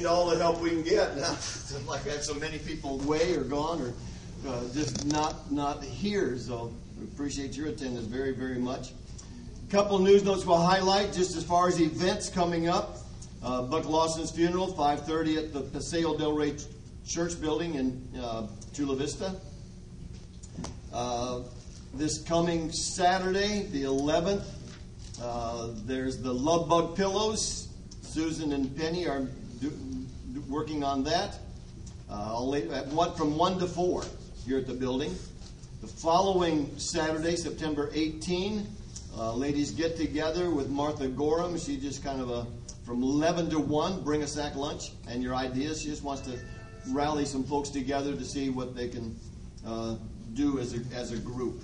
need all the help we can get. Now, like I had so many people away or gone or just not here. So we appreciate your attendance very, very much. A couple of news notes we'll highlight just as far as events coming up. Buck Lawson's funeral, 5:30 at the Paseo del Rey Church Building in Chula Vista. This coming Saturday, the 11th, there's the Love Bug Pillows. Susan and Penny are working on that. From 1 to 4 here at the building. The following Saturday, September 18, ladies get together with Martha Gorham. She just kind of from 11 to 1, bring a sack lunch and your ideas. She just wants to rally some folks together to see what they can do as a group.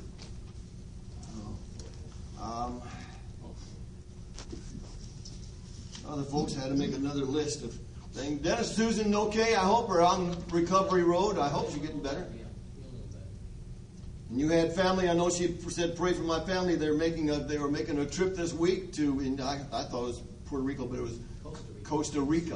Other folks had to make another list of things. Dennis, Susan, okay, I hope, are on recovery road. I hope she's getting better. And you had family. I know she said, pray for my family. They were making a trip this week to. I thought it was Puerto Rico, but it was Costa Rica.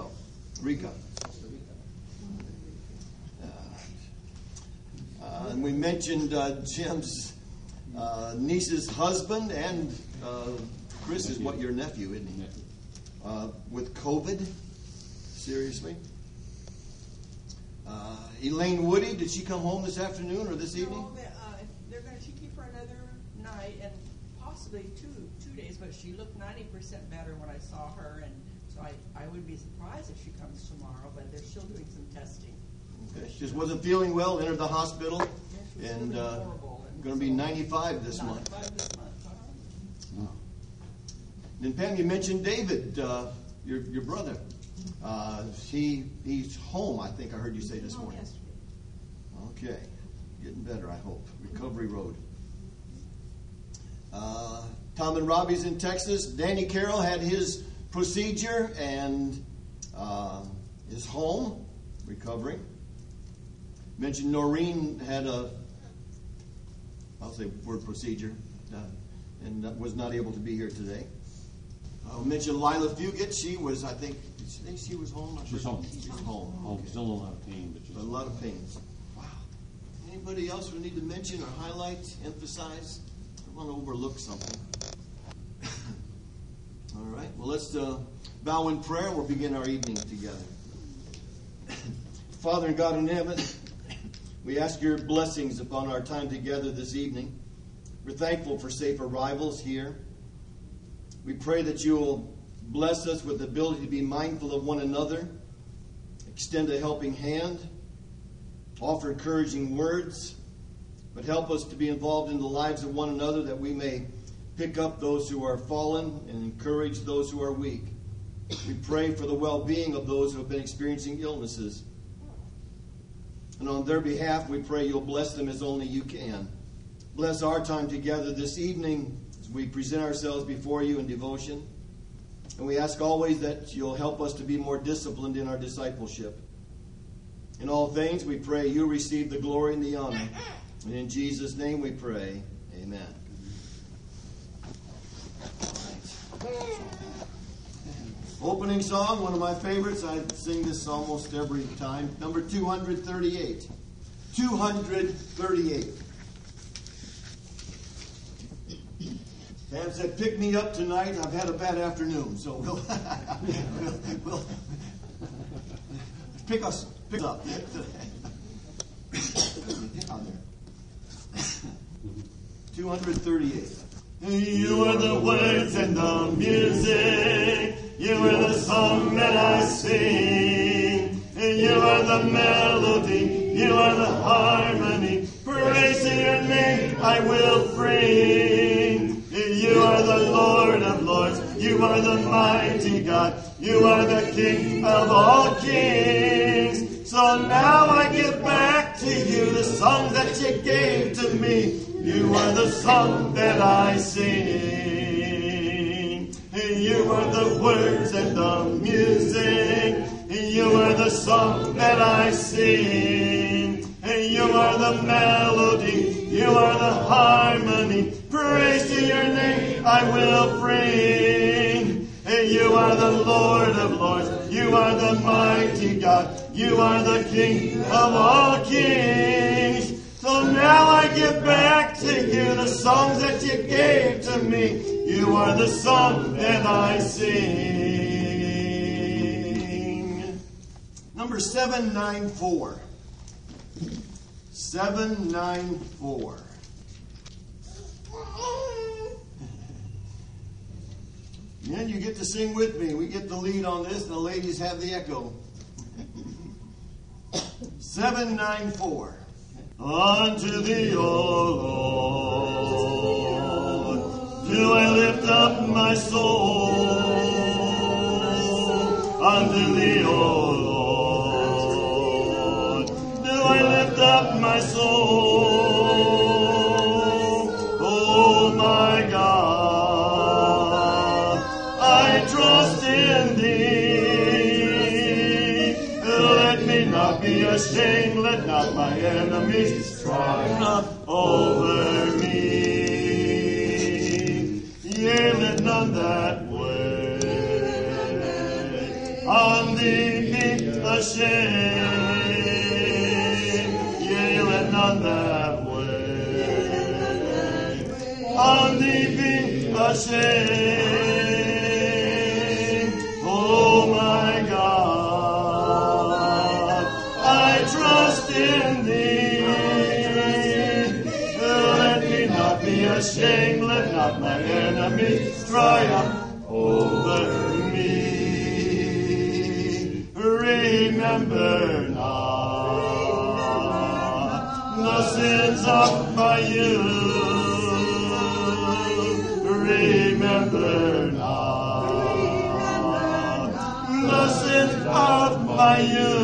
And we mentioned Jim's niece's husband, and Chris is your nephew, isn't he? With COVID. Seriously. Elaine Woody, did she come home this afternoon or this evening? No, they're going to keep her another night and possibly two days, but she looked 90% better when I saw her, and so I would be surprised if she comes tomorrow, but they're still doing some testing. Okay. She just wasn't feeling well, entered the hospital, and going to be 95 this month. Oh. And Pam, you mentioned David, your brother. He's home, I think I heard you say this morning. Okay. Getting better, I hope. Recovery road. Tom and Robbie's in Texas. Danny Carroll had his procedure and is home, recovering. Mentioned Noreen had word procedure, and was not able to be here today. Mentioned Lila Fugit. She was, I think she was home? She's home. She's home. Okay. Still a lot of pain, but a lot of pain. Wow. Anybody else we need to mention or highlight, emphasize? I want to overlook something. All right. Well, let's bow in prayer and we'll begin our evening together. Father and God in heaven, we ask your blessings upon our time together this evening. We're thankful for safe arrivals here. We pray that you will bless us with the ability to be mindful of one another, extend a helping hand, offer encouraging words, but help us to be involved in the lives of one another that we may pick up those who are fallen and encourage those who are weak. We pray for the well-being of those who have been experiencing illnesses. And on their behalf, we pray you'll bless them as only you can. Bless our time together this evening as we present ourselves before you in devotion. And we ask always that you'll help us to be more disciplined in our discipleship. In all things, we pray you receive the glory and the honor. And in Jesus' name we pray. Amen. Opening song, one of my favorites. I sing this almost every time. Number 238. 238. Pam said, pick me up tonight. I've had a bad afternoon. So we'll pick us up. Get on there. 238. You are the words and the music. You are the song that I sing. You are the melody. You are the harmony. Praise to your name I will bring. You are the Lord of lords. You are the mighty God. You are the King of all kings. So now I give back to you the song that you gave to me. You are the song that I sing. You are the words and the music. You are the song that I sing. You are the melody. You are the harmony. Praise to your name I will bring. You are the Lord of lords. You are the mighty God. You are the King of all kings. So now I give back to you the songs that you gave to me. You are the song that I sing. Number 794. 794. And you get to sing with me. We get the lead on this, and the ladies have the echo. 794. Unto thee, O Lord, do I lift up my soul. Unto thee, O Lord, do I lift up my soul. Oh my God, I trust in thee. Let me not be ashamed, let not my enemies triumph over me. Yea, let none that way on thee be ashamed. Yea, let none that way on thee be ashamed. Oh my God, I trust in thee. Let me not be ashamed, let not my enemies triumph over me. Remember not the sins of my youth. Remember not the sins of my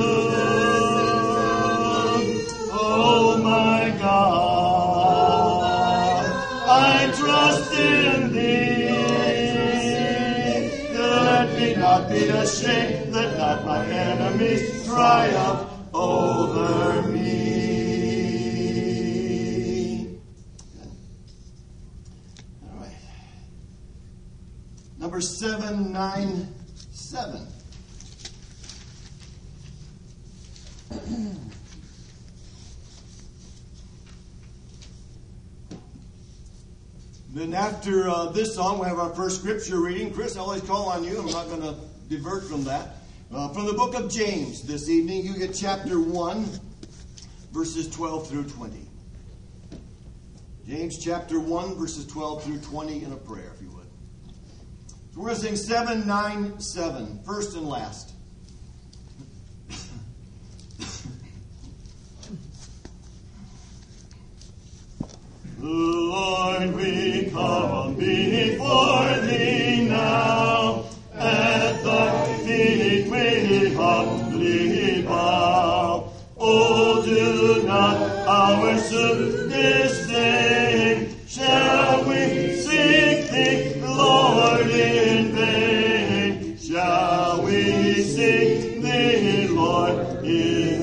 youth. Oh my God, I trust in thee. Let me not be ashamed, let not my enemies triumph over me. All right. Number 797. Then after this song, we have our first scripture reading. Chris, I always call on you. I'm not going to divert from that. From the book of James this evening, you get chapter 1, verses 12 through 20. James chapter 1, verses 12 through 20 in a prayer, if you would. So we're going to sing 797, first and last. Lord, we come before thee now, at thy feet we humbly bow. Oh, do not our service disdain. Shall we seek thee, Lord, in vain? Shall we seek thee, Lord, in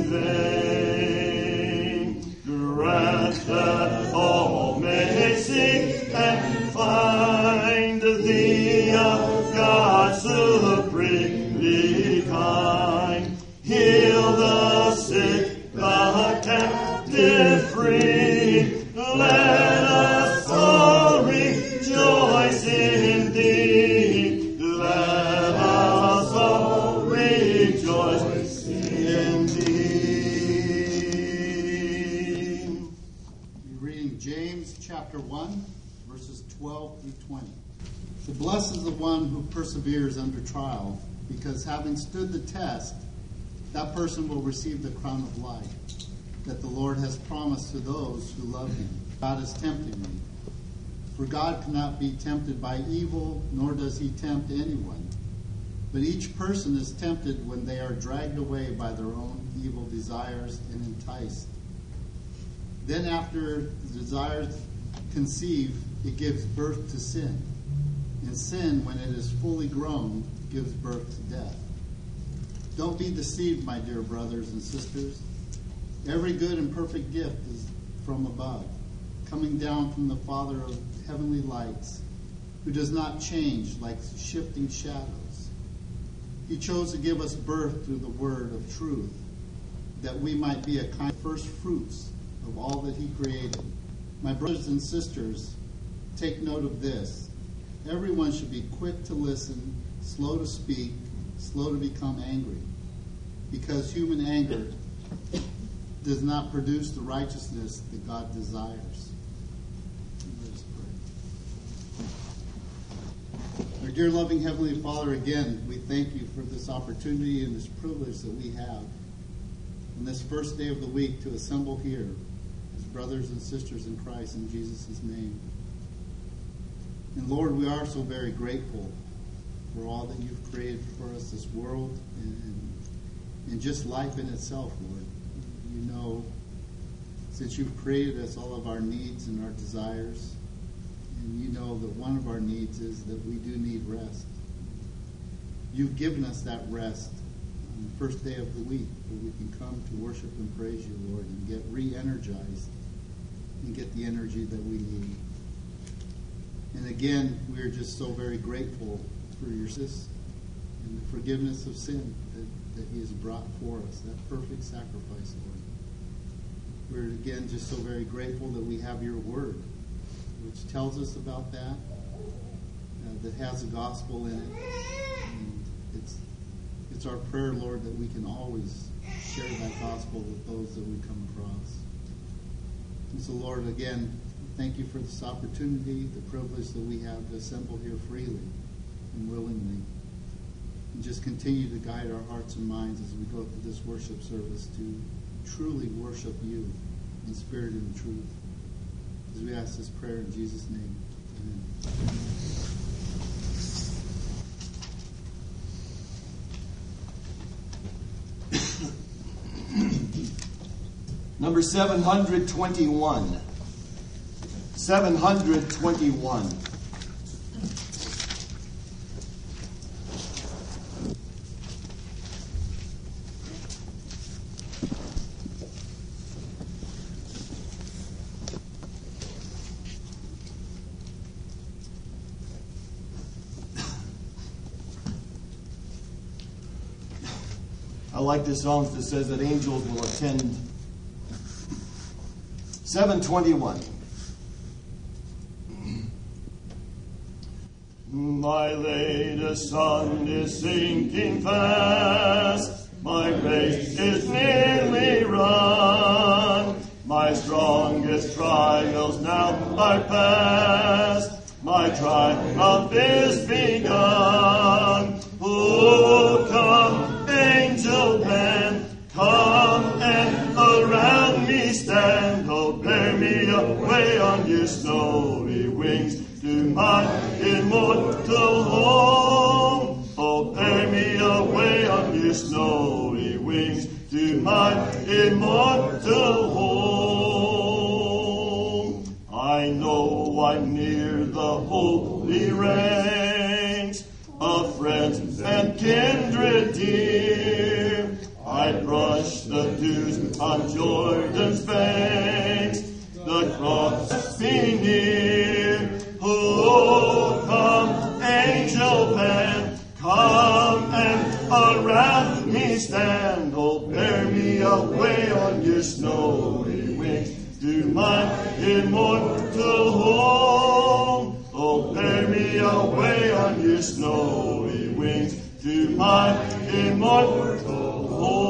vain? Grant that all may seek and find thee, a God supremely kind. Heal the sick, the captive free. Let us all rejoice in thee. Let us all rejoice in thee. We're reading James chapter 1, verses 12 through 20. So blessed is the one who perseveres under trial, because having stood the test, that person will receive the crown of life that the Lord has promised to those who love him. God is tempting me. For God cannot be tempted by evil, nor does he tempt anyone. But each person is tempted when they are dragged away by their own evil desires and enticed. Then after the desires conceive, it gives birth to sin. And sin, when it is fully grown, gives birth to death. Don't be deceived, my dear brothers and sisters. Every good and perfect gift is from above, coming down from the Father of heavenly lights, who does not change like shifting shadows. He chose to give us birth through the word of truth, that we might be a kind of first fruits of all that he created. My brothers and sisters, take note of this. Everyone should be quick to listen, slow to speak, slow to become angry, because human anger does not produce the righteousness that God desires. Let us pray. Our dear loving Heavenly Father, again, we thank you for this opportunity and this privilege that we have on this first day of the week to assemble here as brothers and sisters in Christ in Jesus' name. And Lord, we are so very grateful for all that you've created for us, this world, and just life in itself, Lord. You know, since you've created us, all of our needs and our desires, and you know that one of our needs is that we do need rest. You've given us that rest on the first day of the week, where we can come to worship and praise you, Lord, and get re-energized and get the energy that we need. And again, we are just so very grateful for your sis and the forgiveness of sin that he has brought for us, that perfect sacrifice, Lord. We're again just so very grateful that we have your word, which tells us about that, that has the gospel in it. And it's our prayer, Lord, that we can always share that gospel with those that we come across. And so, Lord, again, thank you for this opportunity, the privilege that we have to assemble here freely and willingly. And just continue to guide our hearts and minds as we go through this worship service to truly worship you in spirit and in truth. As we ask this prayer in Jesus' name, amen. Number 721. 721. I like this song that says that angels will attend. 721. My latest sun is sinking fast. My race is nearly run. My strongest trials now are past. My triumph is begun. Oh, come, angel band, come and around me stand. Oh, bear me away on your snowy wings to my immortal home. Oh, bear me away on your snowy wings to my immortal home. I know I'm near the holy ranks of friends and kindred dear. I brush the dews on Jordan's banks, the cross be near. Oh, come, angel band, come and around me stand. Oh, bear me away on your snowy wings to my immortal home. Oh, bear me away on your snowy wings to my immortal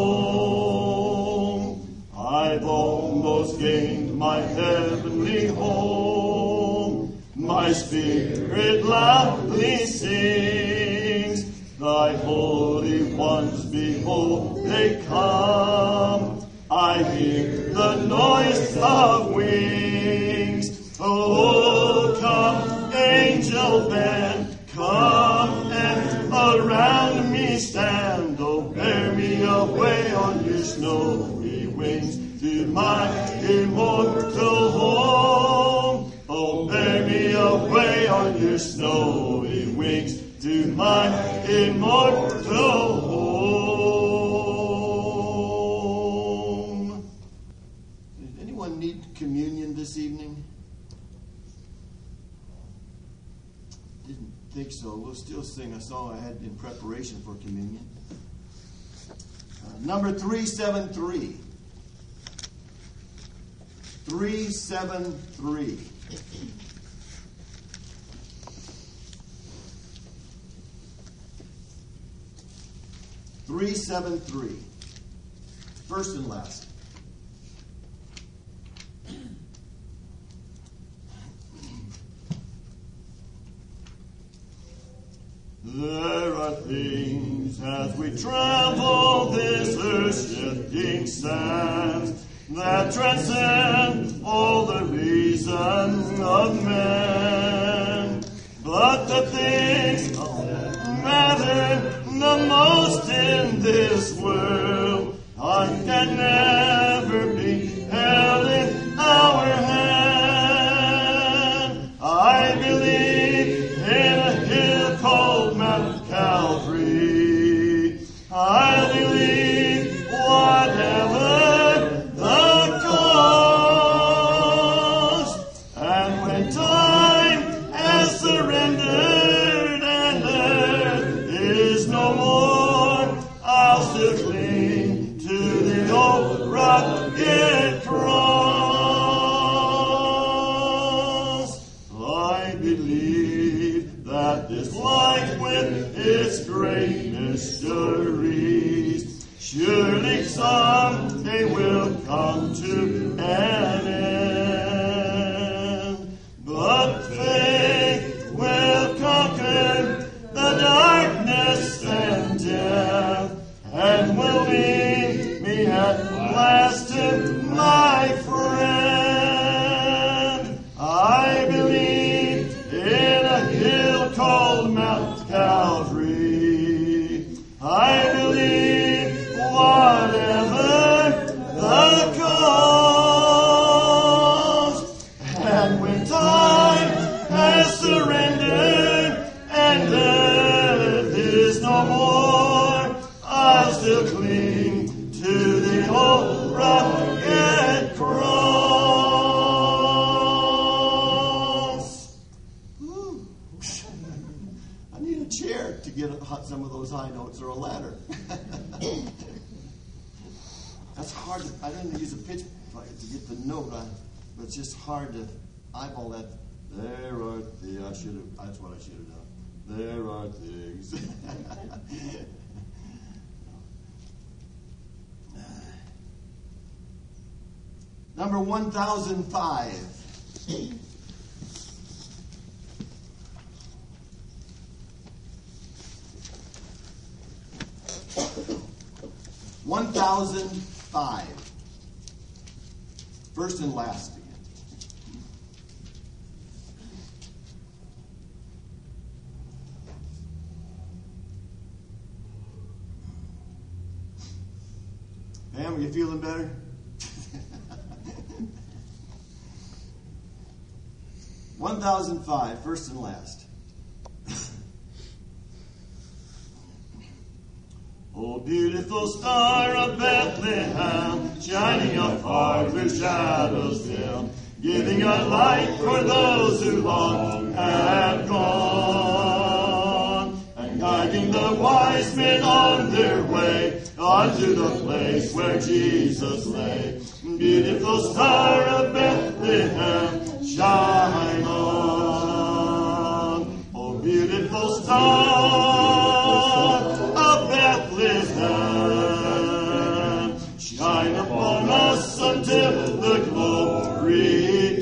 home. I've almost gained my heavenly home. My spirit loudly sings. Thy holy ones, behold, they come. I hear the noise of wings. Oh, come, angel band, come and around me stand. Oh, bear me away on your snowy wings to my immortal home. Oh, bear me away on your snowy wings to my immortal home. Did anyone need communion this evening? Didn't think so. We'll still sing a song I had in preparation for communion. Number 373. 373. First and last. There are things as we travel this earth-shifting sands that transcend all the reason of man. But the things that matter the most in this world can never be held in our hand. I believe in a hill called Mount Calvary. I believe whatever the cost. And when time has surrendered and earth is no more, I'll still cling to the old rugged cross. I believe that this life with its great mysteries surely someday will come to an end. But faith will conquer the darkness and death, and will lead me at last to my friend. I believe in a hill called Mount Calvary. I believe whatever the cost. And when time has surrendered and earth is no more, I'll still cling to the old rugged cross. Whew. I need a chair to get some of those high notes, or a ladder. That's hard. I didn't use a pitch to get the note, but it's just hard to eyeball that. There are things. That's what I should have done. There are things. Number 1005. $1,005. First and last again. Pam, are you feeling better? $1,005, first and last. Oh, beautiful star of Bethlehem, shining afar through shadows dim, giving a light for those who long have gone, and guiding the wise men on their way unto the place where Jesus lay. Beautiful star of Bethlehem, shine on. Oh, beautiful star of Bethlehem, shine upon us until the glory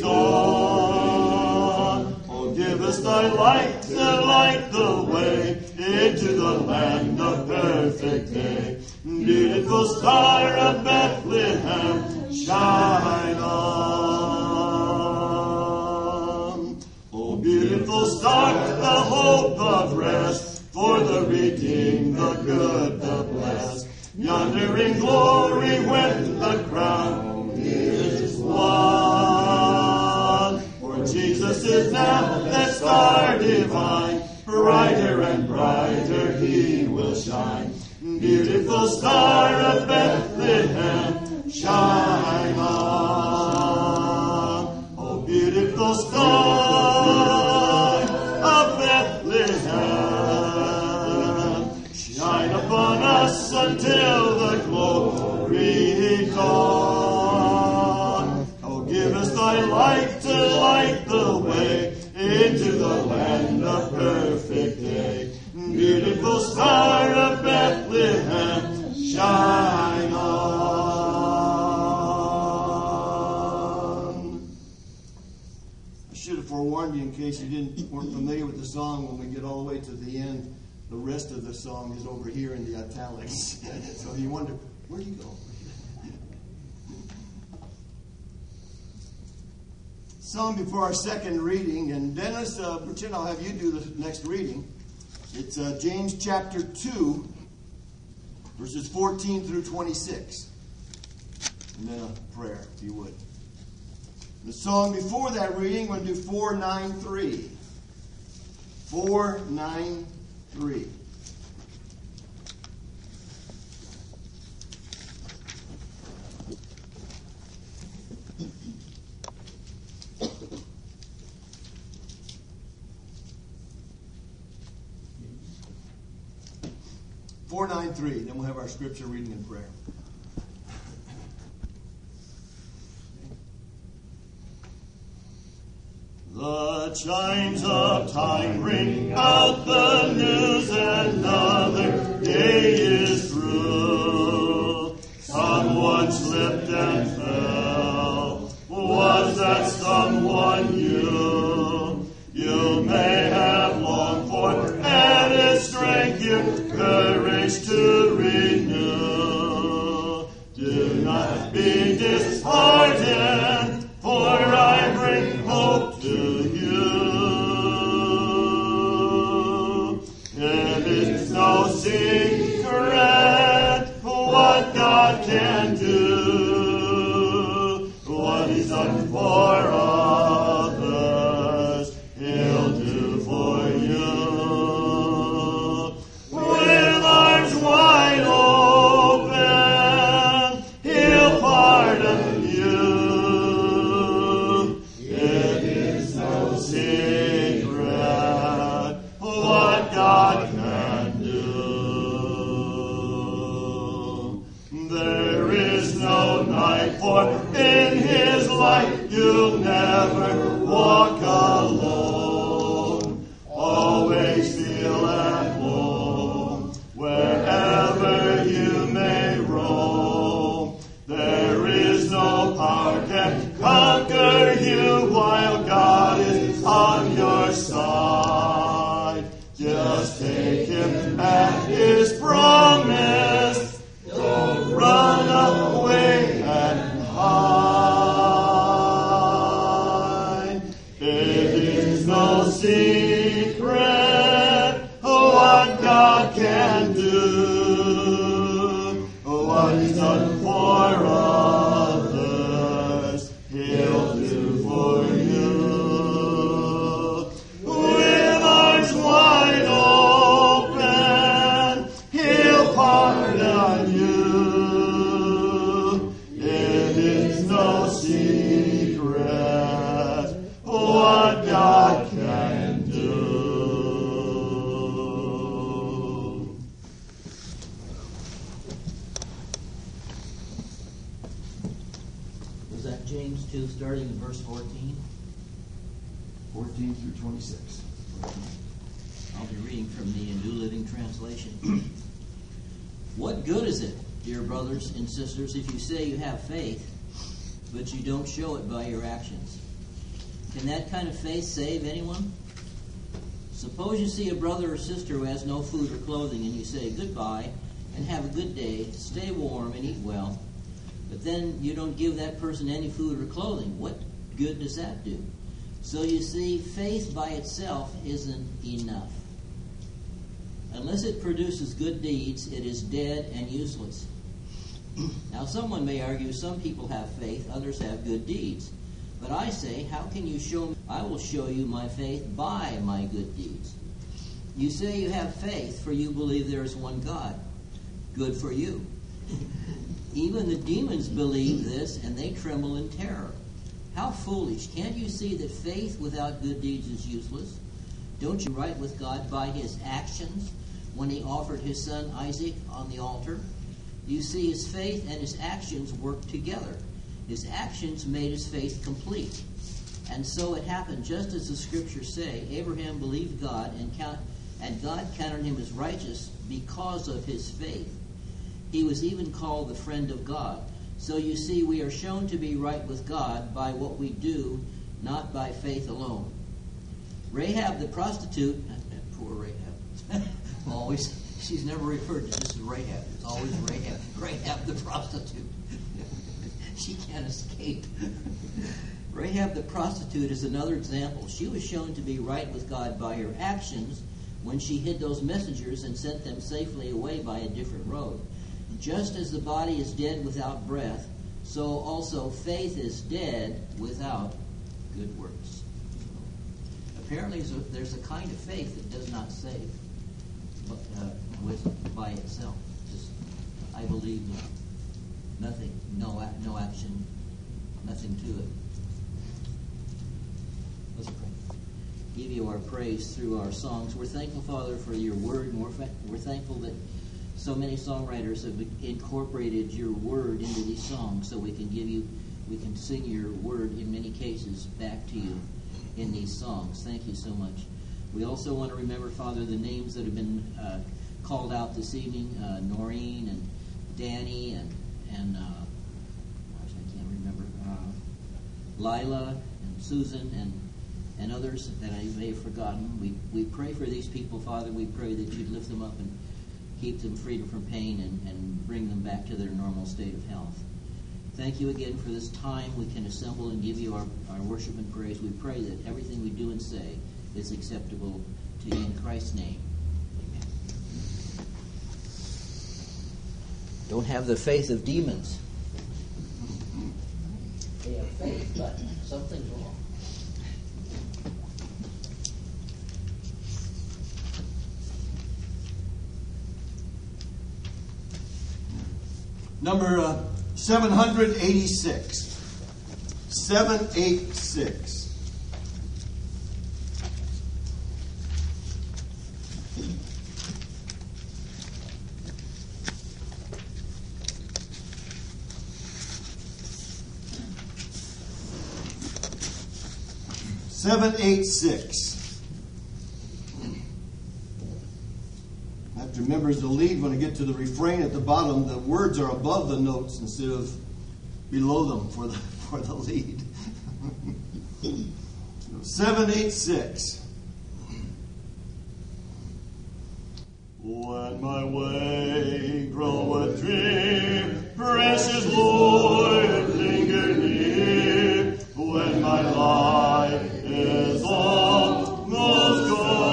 dawn. Oh, give us thy light to light the way into the land of perfect day. Beautiful star of Bethlehem, shine on. Oh, beautiful star, the hope of rest for the redeemed, the good, the blessed. Yonder in glory when the crown is won. For Jesus is now that star divine, brighter and brighter he will shine. Beautiful star of Bethlehem, shine on. Oh, beautiful star of Bethlehem, shine upon us until the glory dawn. Oh, give us thy light to light the way into the land of perfect day. Beautiful star of Bethlehem, shine on. I should have forewarned you in case you weren't familiar with the song. When we get all the way to the end, the rest of the song is over here in the italics. So you wonder, where do you go? Song before our second reading, and Dennis, Virginia, I'll have you do the next reading. It's James chapter 2, verses 14 through 26. And then a prayer, if you would. The song before that reading, we're going to do 493. 493. Then we'll have our scripture reading and prayer. The chimes of time ring out the news, another day is through. Someone slipped and fell. Was that someone you? You may have longed for added strength, your courage to renew. Do not be disheartened, for I bring hope to you. It is no secret what God can do. What He's done for others, He'll do for you. With arms wide open, He'll pardon you. It is no secret what God can do. There is no night, for in His light you'll never walk alone. Always feel at home wherever you may roam. There is no power can conquer you while God is on your side. Just take Him at His promise. Don't run away and hide. It is no secret what God can do. What He's done for others, He'll do for you. With arms wide open, He'll pardon you. It is no secret what God can do. Was that James 2, starting in verse 14? 14 through 26. I'll be reading from the New Living Translation. What good is it, dear brothers and sisters, if you say you have faith, but you don't show it by your actions? Can that kind of faith save anyone? Suppose you see a brother or sister who has no food or clothing, and you say, goodbye, and have a good day, stay warm and eat well. But then you don't give that person any food or clothing. What good does that do? So you see, faith by itself isn't enough. Unless it produces good deeds, it is dead and useless. Now someone may argue some people have faith, others have good deeds. But I say, how can you show me? I will show you my faith by my good deeds. You say you have faith, for you believe there is one God. Good for you. Even the demons believe this, and they tremble in terror. How foolish. Can't you see that faith without good deeds is useless? Don't you right with God by His actions? when he offered his son Isaac on the altar? You see, his faith and his actions worked together. His actions made his faith complete. And so it happened just as the scriptures say. Abraham believed God, and God counted him as righteous because of his faith. He was even called the friend of God. So you see, we are shown to be right with God by what we do, not by faith alone. Rahab the prostitute, poor Rahab, always, she's never referred to this as Rahab. It's always Rahab. Rahab the prostitute. She can't escape. Rahab the prostitute is another example. She was shown to be right with God by her actions when she hid those messengers and sent them safely away by a different road. Just as the body is dead without breath, so also faith is dead without good works. Apparently there's a kind of faith that does not save by itself. Just, I believe nothing, no action, nothing to it. Let's pray. Give you our praise through our songs. We're thankful, Father, for your word, and we're thankful that so many songwriters have incorporated your word into these songs so we can sing your word in many cases back to you in these songs. Thank you so much. We also want to remember, Father, the names that have been called out this evening, Noreen and Danny and I can't remember, Lila and Susan and others that I may have forgotten. We pray for these people, Father. We pray that you'd lift them up and keep them free from pain and bring them back to their normal state of health. Thank you again for this time we can assemble and give you our worship and praise. We pray that everything we do and say is acceptable to you in Christ's name. Amen. Don't have the faith of demons. They have faith, but something's wrong. Number 786. 786. I have to remember as the lead when I get to the refrain at the bottom, the words are above the notes instead of below them for the lead. 786. When my way groweth drear, precious Lord, linger near. When my life is almost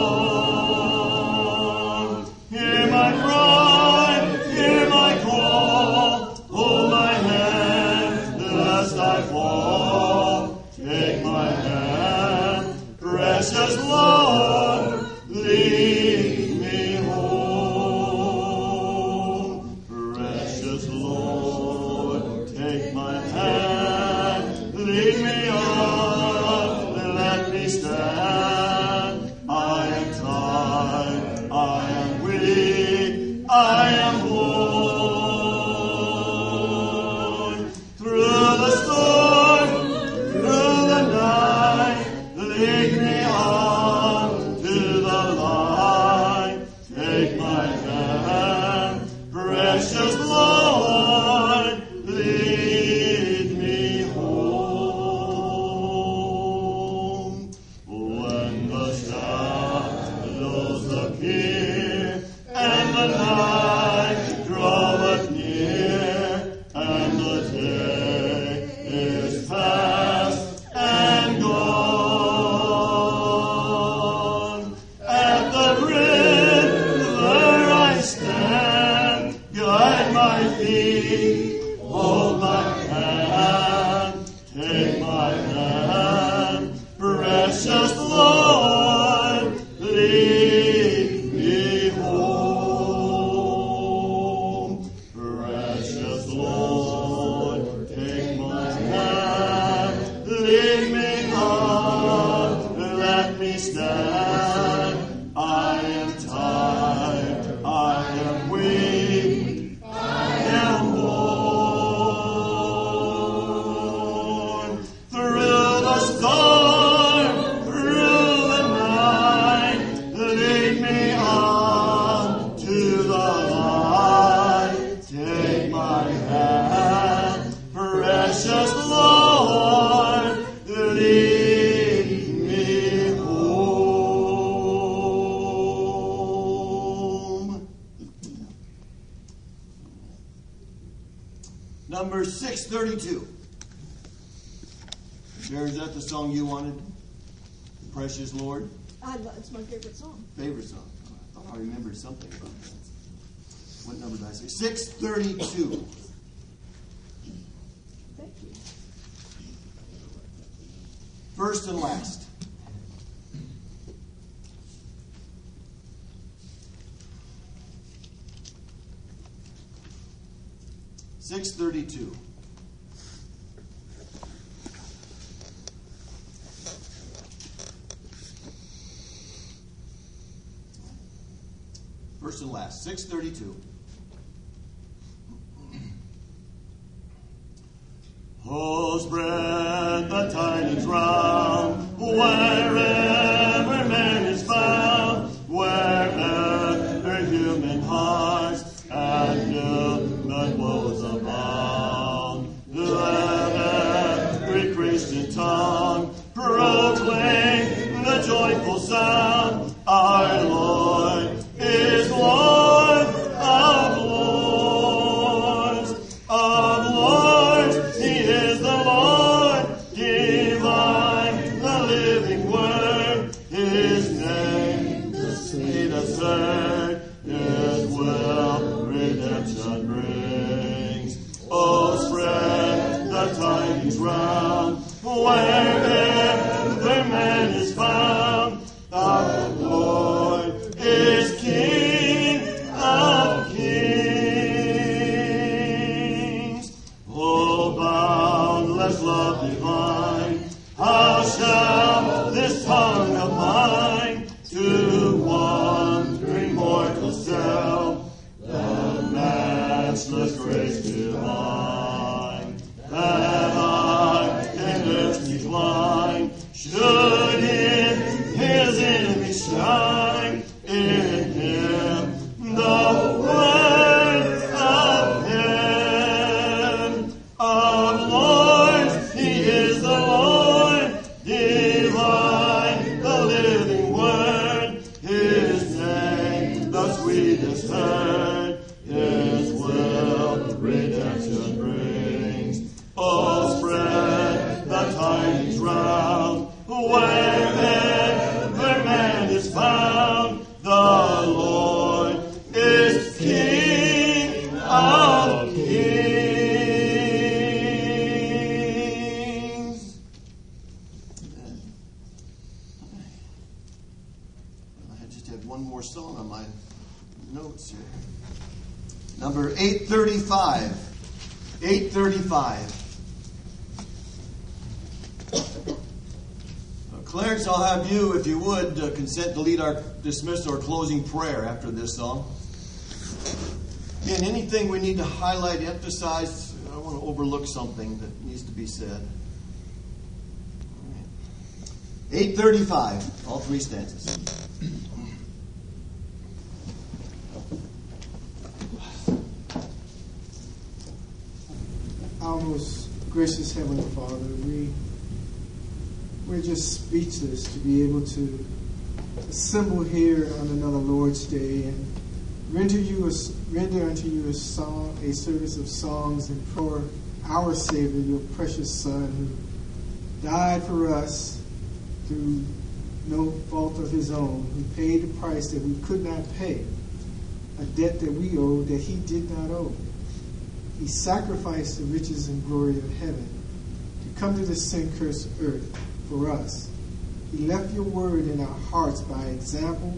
gone, hear my cry, hear my call. Hold my hand, lest I fall. Take my hand, precious Lord, lead me home. Precious Lord, take my hand, lead me on, let me stand. I am tired, I am weak, I am worn. Through the storm, through the night, lead me on to the light. Take my hand, precious Lord, lead me home. When the shadows appear and the night draweth near, and the day is past and gone, at the river I stand, guide my feet, hold my hand, take my hand, precious Lord, lead me home. Precious Lord, take my hand, lead me on, let me stand. I am tired, Number 632. Sarah, is that the song you wanted? Precious Lord? It's my favorite song. Favorite song. I thought I remembered something about that. What number did I say? 632. Thank you. First and last. $632. First and last, 632. Oh, spread the tidings round, wherever man is found, wherever human hearts and human woes abound. Let every Christian tongue proclaim the joyful sound, our Lord is Lord of lords, of lords. He is the Lord, divine, the living Word. His name, the seed of earth, His will, redemption brings. Oh, spread the tidings round, wherever man is found. Our Lord is King of kings. Oh, boundless love divine, how shall this tongue of mine to wandering mortals tell the matchless grace divine, that I in earth's decline should in His image shine, in Him the words of Him. Of lords, He is the Lord, divine, the living Word. His name, the sweetest heard, His will, redemption brings. Oh, spread the tidings round, wherever man is found. The Lord is King of kings. I just had one more song on my notes here. Number 835. 835. Clarence, I'll have you, if you would, consent to lead our dismissal or closing prayer after this song. Again, anything we need to highlight, emphasize, I don't want to overlook something that needs to be said. 835, all three stanzas. Our most gracious Heavenly Father, we're just speechless to be able to assemble here on another Lord's Day and render unto you a song, a service of songs, and for our Savior, your precious Son, who died for us through no fault of His own, who paid the price that we could not pay, a debt that we owed that He did not owe. He sacrificed the riches and glory of heaven to come to this sin-cursed earth for us. He left your word in our hearts by example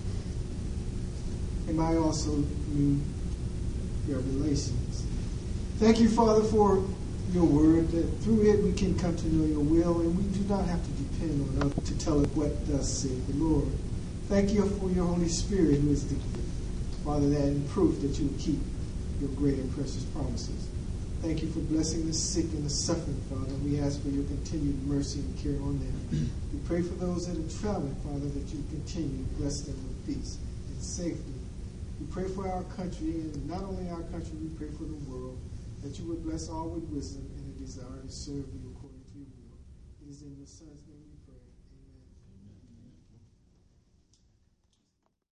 and by also new revelations. Thank you, Father, for your word, that through it we can come to know your will, and we do not have to depend on others to tell us what thus saith the Lord. Thank you for your Holy Spirit, who is the Father, that in proof that you will keep your great and precious promises. Thank you for blessing the sick and the suffering, Father. We ask for your continued mercy and care on them. We pray for those that are traveling, Father, that you continue to bless them with peace and safety. We pray for our country, and not only our country, we pray for the world, that you would bless all with wisdom and a desire to serve you according to your will. It is in your Son's name we